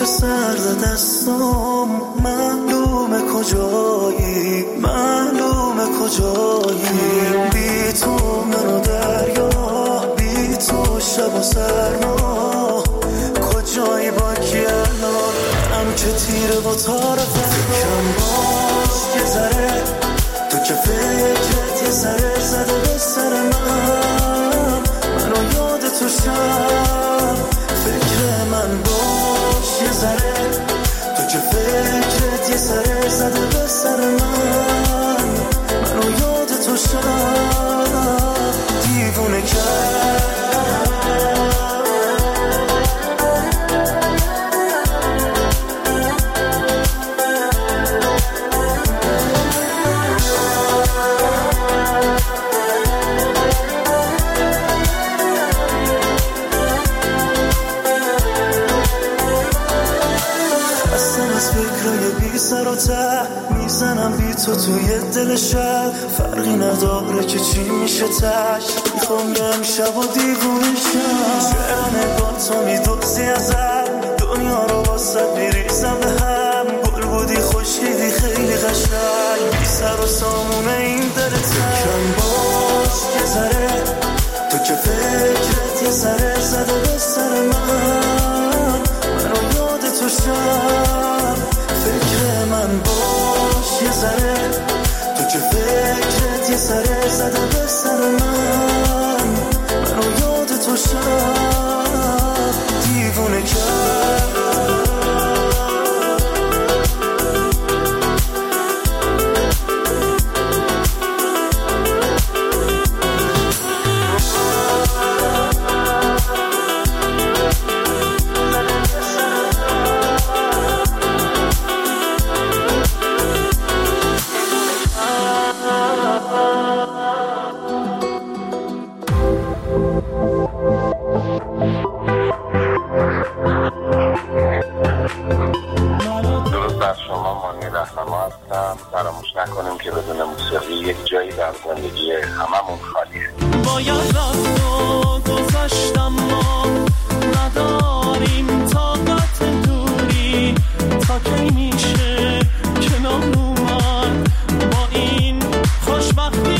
سرد دستم معلومه کجایی، معلومه کجایی. بی تو منو دریا، بی تو شب و سرما، کجایی با کی الان؟ منم که تیره و تار فکرم باز یه ذره، تو که فکرت یه ذره زده به سر من، منو یاد تو شب فکر من باش یه ذره، تو که فکرت یه ذره زده به سر من، منو یاد تو شب دیوونه کرد. سر و ته میزنم بی تو توی دل شب، فرقی نداره که چی میشه تش، میخوام یه امشب و دیوونه شم. چه نگاه تو میدوزی ازم، دنیا رو واسه میریزم به هم، گل بودی خوشیدی خیلی قشنگ، بی سر و سامونه این دلت کم باش یه ذره، تو که فکرت یه ذره زده به سر من، منو یاد تو شب فکر من باش یه ذره، تو که فکرت یه ذره زده به سر من، منو یاد تو شب دیوونه کرد. فراموش نکنیم که بدون موسیقی یک جایی در زندگی هممون خالیه. باید رفت و گذاشتم، ما نداریم طاقت دوری، تا کی میشه کنار اومد با این خوشبختی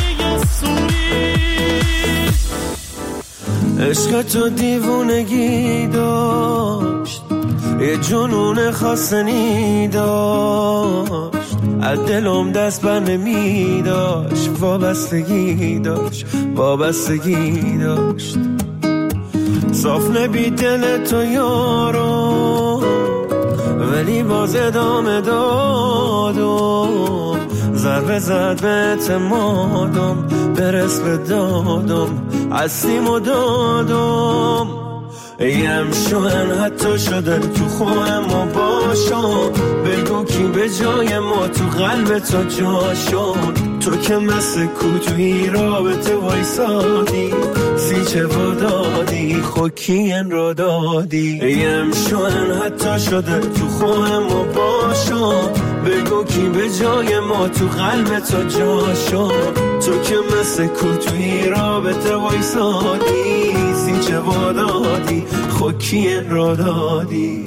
سوری. عشق تو دیوونگی داشت، یه جنون خاصنی داشت، از دلم دست بر نمی داشت، وابستگی داشت، وابستگی داشت. صاف نبی دل تو یارو، ولی باز ادامه دادم، ضربه زد به اعتمادم، برس به دادم، عزیم و دادم. ایم شوهن حتی شده تو خواهم و باشم، بگو کی به جای ما تو قلب تو جا شد، تو که مثل کوتوی رابطه وایسادی، سیچه و دادی خوکین را دادی. ایم شوهن حتی شده تو خواهم و باشم، بگو کی به جای ما تو قلب تو جا شد، تو که مثل کوتوی رابطه وایسادی، سیچه و دادی خوکین را دادی.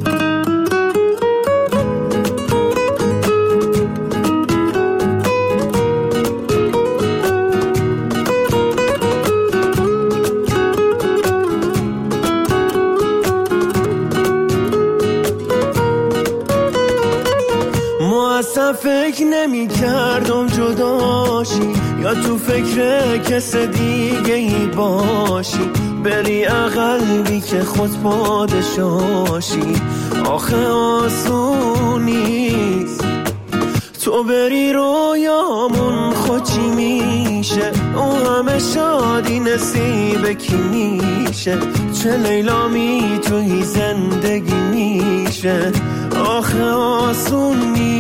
فکر نمی کردم جداشی، یا تو فکر کس دیگه ای باشی، بری اقلبی که خود پادشاشی. آخه آسون نیست تو بری رویامون خوچی میشه، او همه شادی نصیب کی میشه، چه لیلا میتونی زندگی میشه. آخه آسون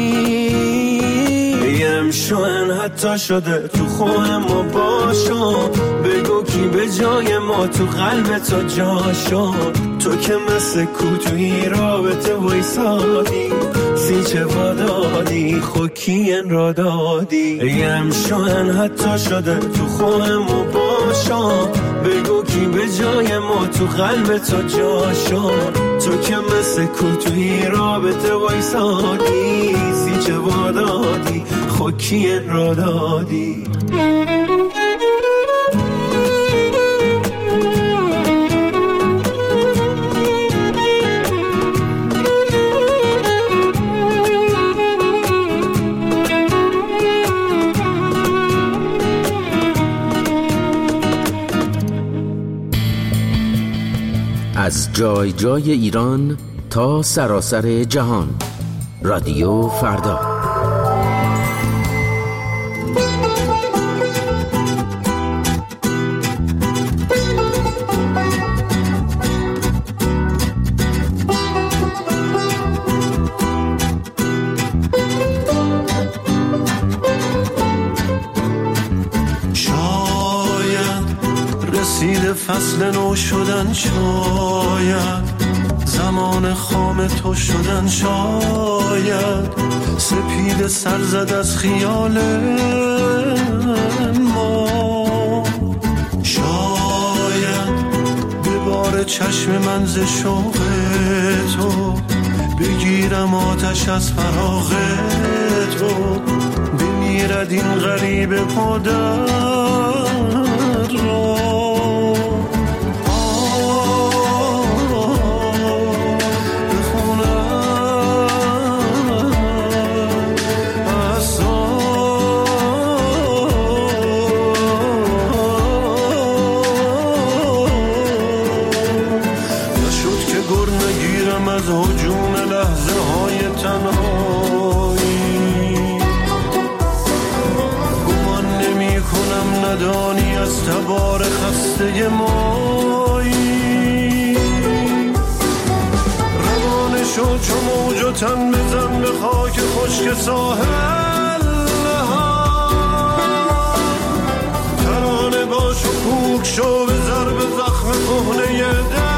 نیم شوهن حتی شده تو خواهم و باشم، بگو کی به جای ما تو قلب تو جا شد، تو که مثل کوتوی رابطه وایسادی، سیچه وادادی خوکین را دادی. ایم شوهن حتی شده تو خواهم و باشم، بگو کی به جای ما تو قلب تو جا شد، تو که مثل کوتوی رابطه وایسادی، سیچه وادادی خوکی را دادی. از جای جای ایران تا سراسر جهان، رادیو فردا. فصل نو شدن، شاید زمان خام تو شدن، شاید سپید سر زد از خیال ما، شاید به بار چشم من ز شوق تو بگیرم آتش از فراق تو، بمیرد این غریب پادر را. ندانی از تبار خسته مایی، روانه شو چو موج و تن بزن به خاک خشک ساحل، ترانه باش و کوک شو به ضرب زخم کهنه دل.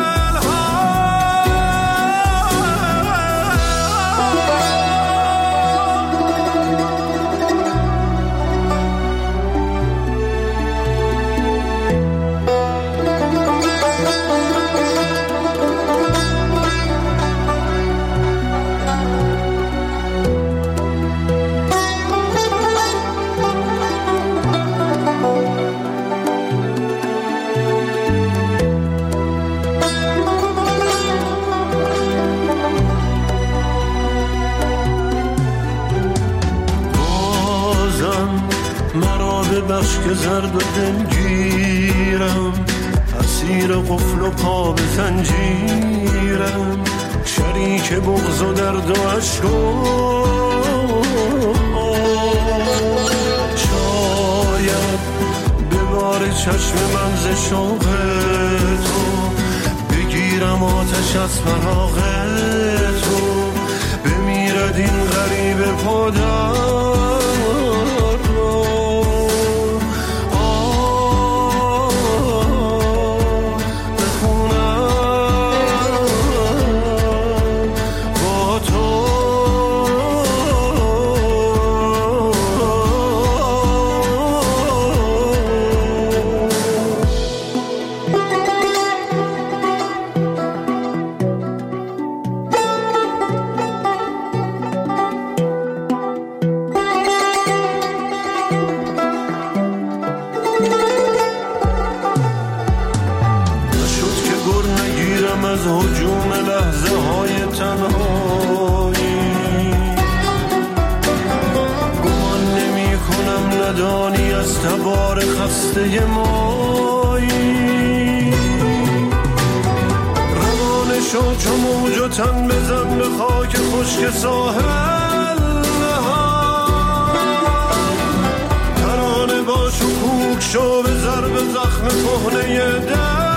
بخش که زرد و دلگیرم، اسیر قفل و پا به زنجیرم، شریک بغض و درد و عشق و شاید به بار چشم من ز شوق تو بگیرم آتش از فراق تو، بمیرد این غریب پادر. ندانی از تبار خسته مایی، روانه شو چو موج و تن بزن به خاک خشک ساحل، ترانه باش و کوک شو به ضرب زخم کهنه دل.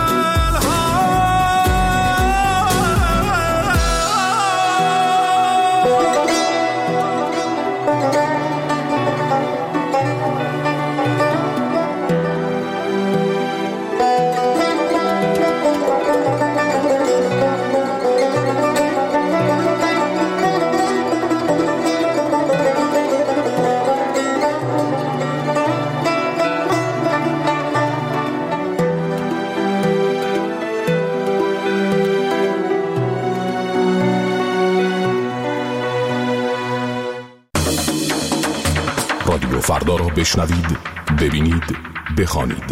رادیو فردا را بشنوید، ببینید، بخوانید.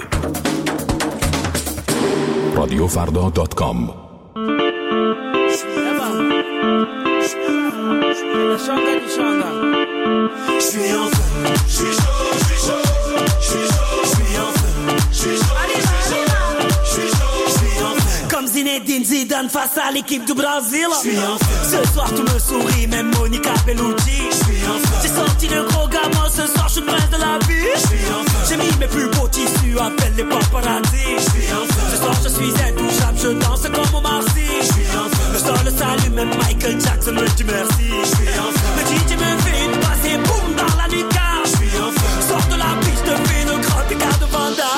radiofrda.com. Comme Zinedine Zidane face à l'équipe du Brésil. Ce soir tout me sourit, même Monica Bellucci. J'ai sorti le gros gamin, ce soir je suis le prince de la vie. J'ai mis mes plus beaux tissus, appelle les paparazzi. Ce soir je suis intouchable, je danse comme au Marcy. Le sol salue, même Michael Jackson me dit merci. Le DJ me fait une passe et boum dans la lucarne. Sors de la piste, fais le grand écart de Vanda.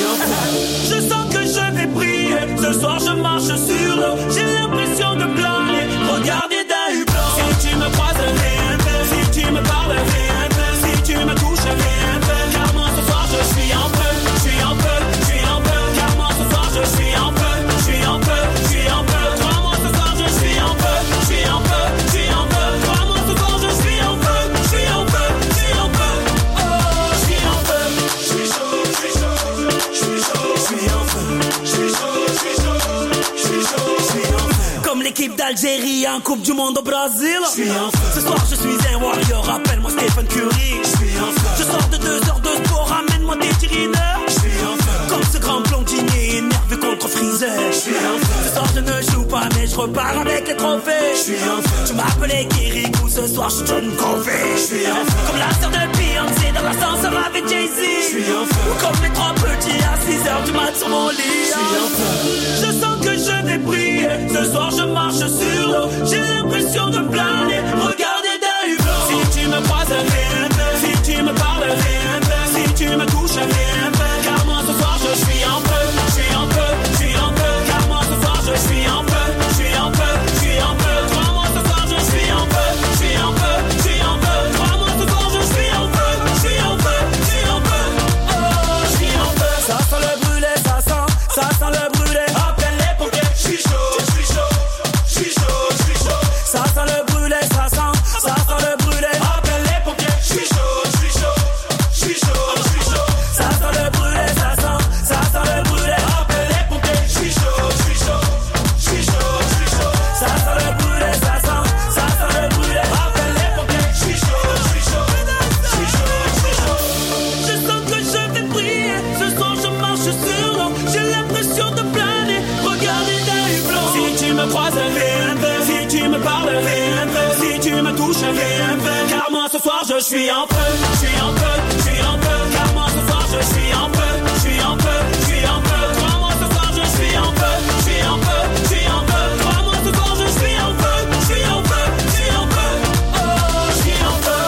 Je sens que je vais briller. Ce soir je marche sur l'eau. J'ai l'impression de planer. Regardez d'un hublot. Si tu me croises, rien de. Si tu me parles, rien de. Si tu me touches, rien de. Car moi ce soir je suis en feu. Je suis en feu, je suis en feu. Car moi ce soir je suis en feu. Je suis en feu, je suis en feu. Crois-moi ce soir je suis en feu. Je suis en feu, je suis en feu. Crois-moi ce soir je suis en feu. Je suis en feu, je suis en feu. Oh, je suis en feu. Je suis chaud, je suis chaud. Je suis chaud, je suis en feu. Je suis chaud, je suis chaud. Je suis chaud, je suis en feu. Comme l'équipe d'Algérie en Coupe du Monde au Brésil. Je suis en feu. Ce soir je suis un warrior, appelle-moi Stephen Curry. Je suis en feu. Je sors de 2 heures de sport, ramène-moi des tirineurs. Je suis en feu. Comme ce grand blondinier énervé contre Freezer. Je suis en feu. Ce soir je ne joue pas mais je repars avec les trophées. Je suis en feu. Tu m'appelais Kirikou, ce soir je suis John Covey. Je suis en feu. Comme la sœur de Beyoncé dans l'ascenseur avec Jay-Z. Je suis en feu. Ou comme les 3 petits à 6 heures du mat sur mon lit. Je suis en feu. Je sens que je vais briller. Ce soir je marche sur l'eau. J'ai l'impression de planer. Regardez d'un hublot. Si tu me croises, rien de. Si tu me parles, rien de. Si tu me touches, rien de. Car moi ce soir je suis en feu. Je suis en feu, je suis en feu. Car moi ce soir je suis en feu. Je suis en feu, je suis en feu. Crois-moi ce soir je suis en feu. Je suis en feu, je suis en feu. Crois-moi ce soir je suis en feu. Je suis en feu, je suis en feu. Oh, je suis en feu. Ça sent le brûlé, ça sent le brûlé. Appelle les pompiers. Je suis chaud, je suis chaud. Je suis chaud, je suis chaud. Ça sent le brûlé, ça sent le brûlé. Appelle les pompiers. Je suis chaud, je suis chaud. Je suis chaud, je suis chaud. Ça sent le brûlé, ça sent le brûlé. Appelle les pompiers. Je suis chaud, je suis chaud. Je suis chaud, je suis chaud. Ça sent le brûlé, ça sent le brûlé. Appelle les pompiers. Je suis chaud, je suis chaud. Je suis chaud, je suis chaud. Je sens que je vais briller. Ce soir je marche sur l'eau. J'ai l'impression de planer. Regardez d'un hublot. Si tu me croises, rien de. Si tu me parles, rien de. Si tu me touches, rien de. Car moi ce soir je suis en feu. Je suis en feu, je suis en feu. Car moi ce soir je suis en feu. Je suis en feu, je suis en feu. Crois-moi ce soir je suis en feu. Je suis en feu, je suis en feu. Crois-moi ce soir je suis en feu. Je suis en feu, je suis en feu. Oh, je suis en feu.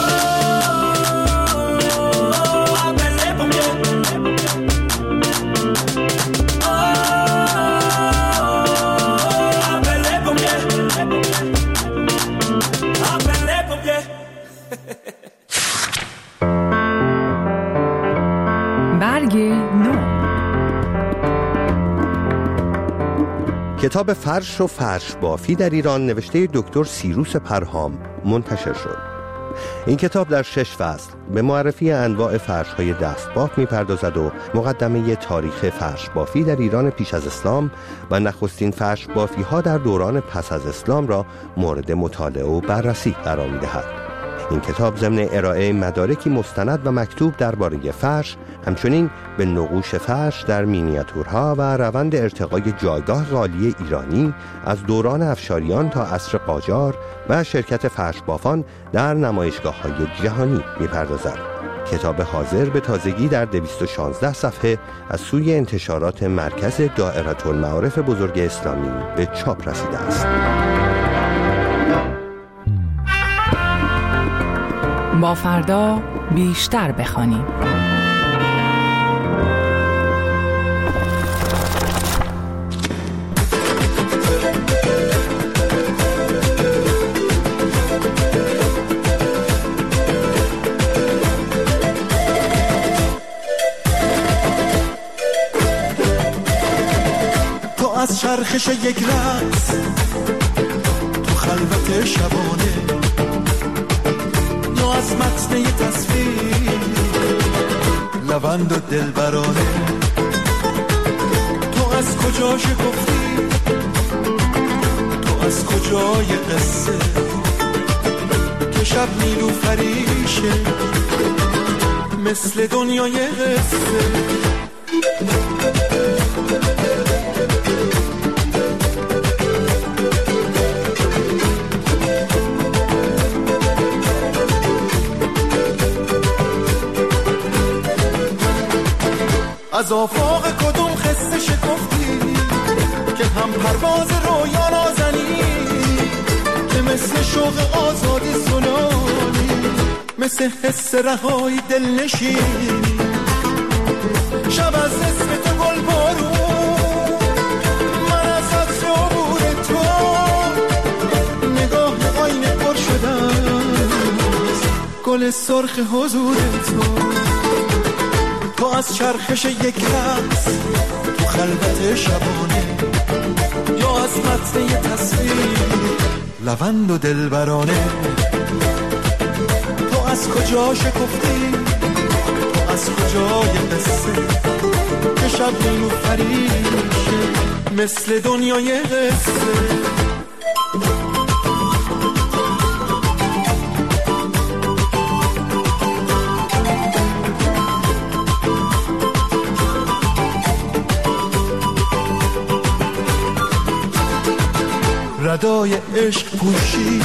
Appelle les pompiers. Oh, appelle les pompiers. Appelle les pompiers. برگ نو. کتاب فرش و فرش بافی در ایران نوشته دکتر سیروس پرهام منتشر شد. این کتاب در 6 فصل به معرفی انواع فرش‌های دستباف می‌پردازد و مقدمه تاریخ فرش بافی در ایران پیش از اسلام و نخستین فرش بافی‌ها در دوران پس از اسلام را مورد مطالعه و بررسی قرار می‌دهد. این کتاب ضمن ارائه مدارکی مستند و مکتوب درباره فرش، همچنین به نقوش فرش در مینیاتورها و روند ارتقای جایگاه قالی ایرانی از دوران افشاریان تا عصر قاجار و شرکت فرش بافان در نمایشگاه‌های جهانی می‌پردازد. کتاب حاضر به تازگی در 216 صفحه از سوی انتشارات مرکز دائره المعارف بزرگ اسلامی به چاپ رسیده است. با فردا بیشتر بخوانیم. تو از چرخش یک رقص تو خلوت شبانه، از متن تصویر لوند و دلبرانه. تو از کجا شکفتی، تو از کجای قصه که شب نیلوفریشه مثل دنیای قصه. از آفاق کدوم خسته شکفتی که هم پرواز رویا نازنی، که مثل شوق آزادی سنانی، مثل حس رهایی دل نشینی. شب از اسم تو گل بارون، من از عطر عبور تو، نگاه آینه پر شدن گل سرخ حضور تو. تو از چرخش یک رقص تو خلوت شبانه، یا از متن یه تصویر لوند و دلبرانه. تو از کجا شکفتی، تو از کجای قصه که شب نیلوفریشه مثل دنیای قصه. ردای عشق پوشید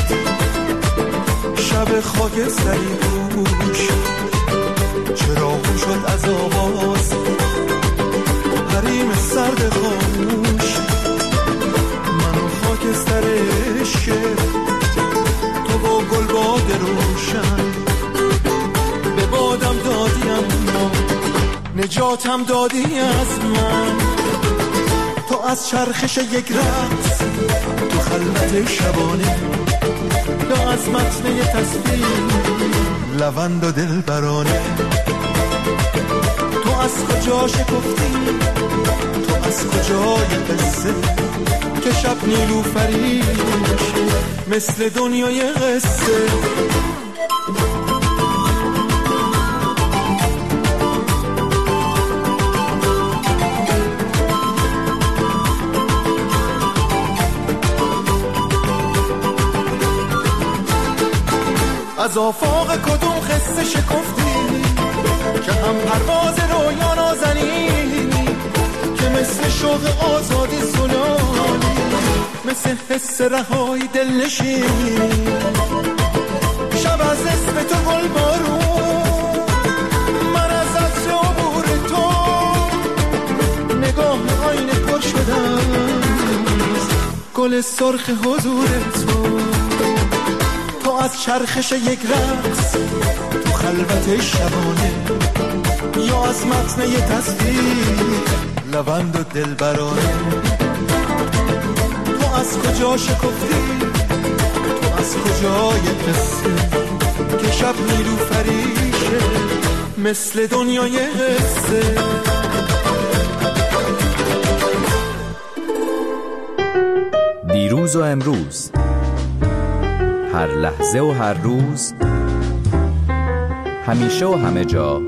شب خاکستری پوش، چراغ شد از آواز حریم سرد خاموش. من و خاکستر عشق، تو با گلباد روشن، به بادم دادی اما نجاتم دادی از من. تو از چرخش یک رقص تو خلوت شبانه، یا از متن یه تصویر لوند و دلبرانه. تو از کجا شکفتی، تو از کجای قصه که شب نیلوفریشه مثل دنیای قصه. از آفاق کدوم خسته شکفتی که هم پرواز رویا نازنی، که مثل شوق آزادی سنانی، مثل حس رهایی دل نشینی. شب از اسم تو گل بارون، من از عطر عبور تو، نگاه آینه پر شدن گل سرخ حضور تو. تو از چرخش یک رقص تو خلوت شبانه، یا از متن یه تصویر لوند و دلبرانه. تو از کجا شکفتی، تو از کجای قصه که شب نیلوفریشه مثل دنیای قصه. دیروز و امروز، هر لحظه و هر روز، همیشه و همه جا،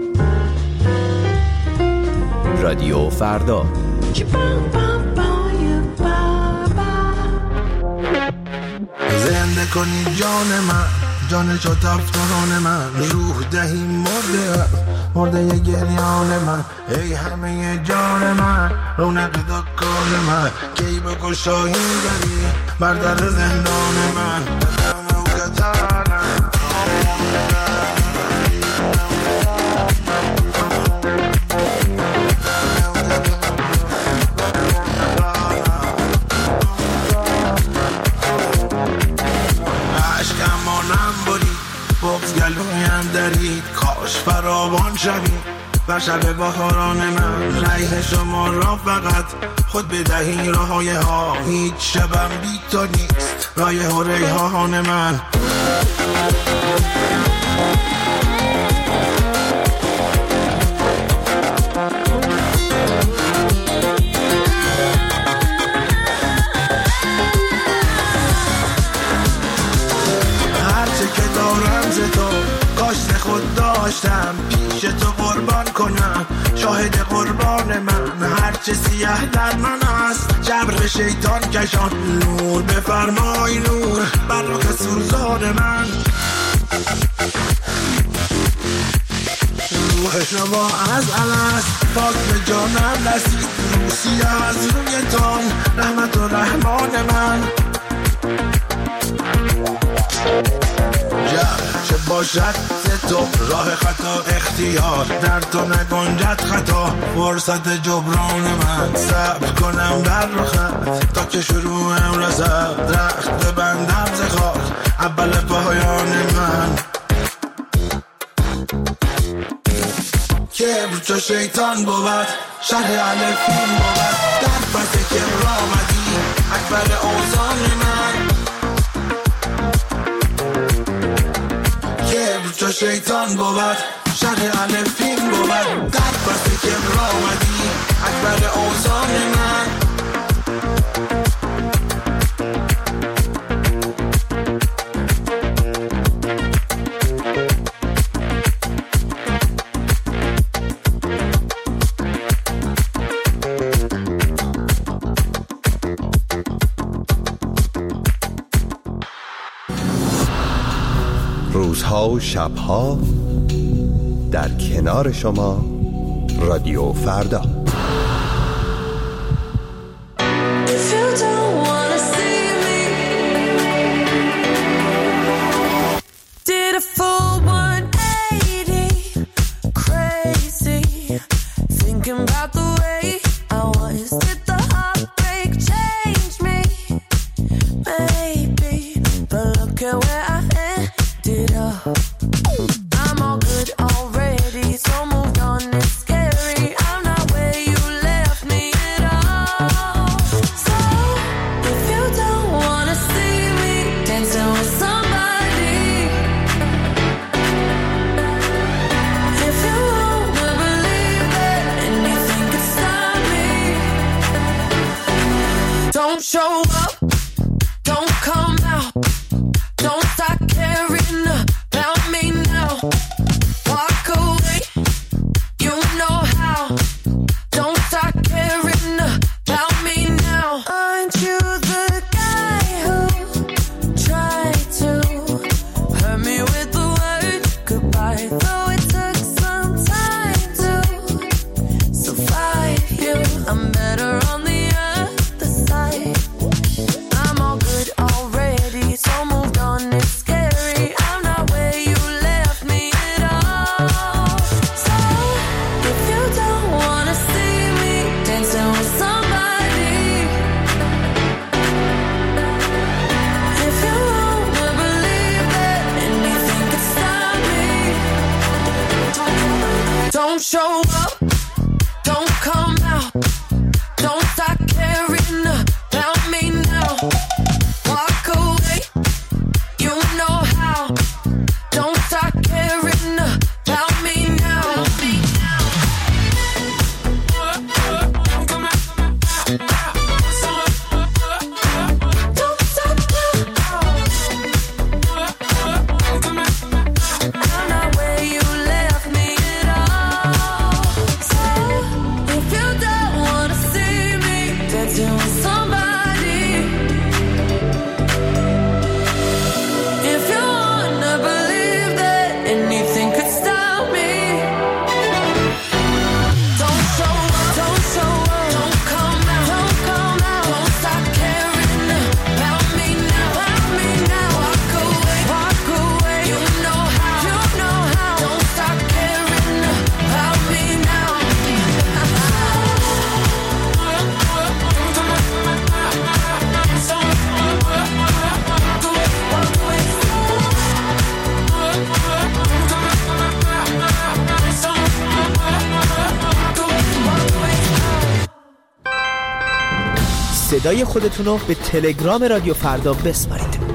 رادیو فردا. زنده کنی جان من، جان شد تفتان من، روح دهی مرده ی گریان من. ای همه جان من، رونق دکان من، کی بکن شاهی داری بر در زندان من. گلویم درید، کاش فراوان شوید و شب بهاران من. ریح شما را فقط خود بدهی راهای ها، هیچ شبم بی تو نیست رایح و ریحان من. هرچه که دارم ز تو، کاش خود داشتم پیش تو قربان کنم شاهد قربان من هرچه سیاه در من است جبر شیطان کشان نور بفرمای نور بر رخ سوزان من روح شما از الست پاک به جانم رسید روسی از رویتان رحمت و رحمان من چه باشد ز تو راه خطا اختیار در تو نگنجد خطا فرصت جبران من صبر کنم بر رخت تا که شروعم رسد رخت ببندم ز خاک اول پایان من کبر چو شیطان بود شرح الفین بود در پس کبر آمدی اکبر اوزان من کبر چو شیطان بود شرح الفین بود در پس کبر آمدی اکبر اوزان من روزها و شبها در کنار شما رادیو فردا. صدای خودتون رو به تلگرام رادیو فردا بسپارید.